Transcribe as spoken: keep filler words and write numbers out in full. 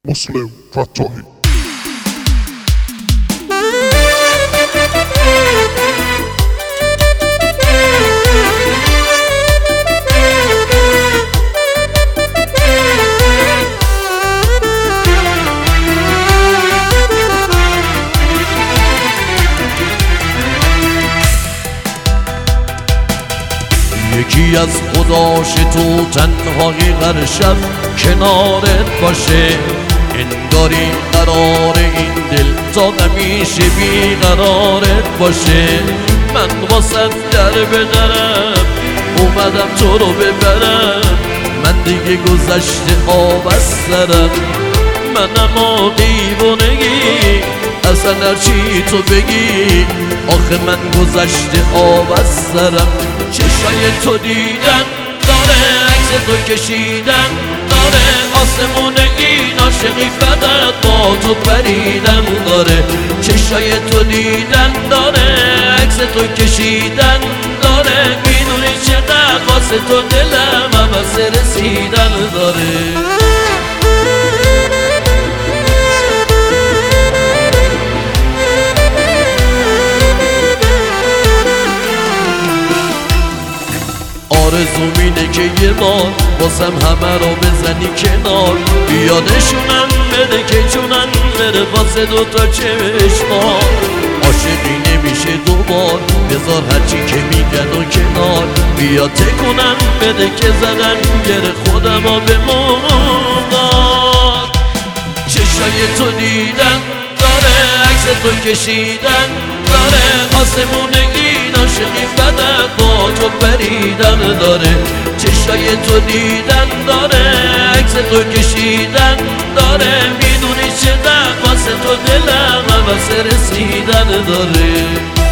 مسلم فتاحی. یکی از خداش تو تنهایی هر شب کنارت باشه، انگاری قرار این دل تا همیشه بیقرارت باشه. من واسه در بدرم اومدم تو رو ببرم، من دیگه گذشته آب از سرم. منم و دیوانگی اصلا هرچی تو بگی، آخه من گذشته آب از سرم. چشای تو دیدن داره، عکس تو کشیدن داره، آسمون این عاشقی فقط با تو پریدن داره. چشای تو دیدن داره، عکس تو کشیدن داره، میدونی چقدر واسه تو دلم همه رسیدن داره. آرزوم اینه که یه بار بازم همه رو بزنی کنار، بیادشونم بده که جونم بره واسه دوتا چشمان. عاشقی نمیشه دوبار، بذار هرچی که میگن و کنار، بیا تکونم بده که زدن گره خودم ها به مردار. چشای تو دیدن داره، عکس تو کشیدن داره، آسمون این عاشقی فقط با تو پریدن داره. چشای تو دیدن داره، عکس تو کشیدن داره، میدونی چقدر واسه تو دلم واسه رسیدن داره.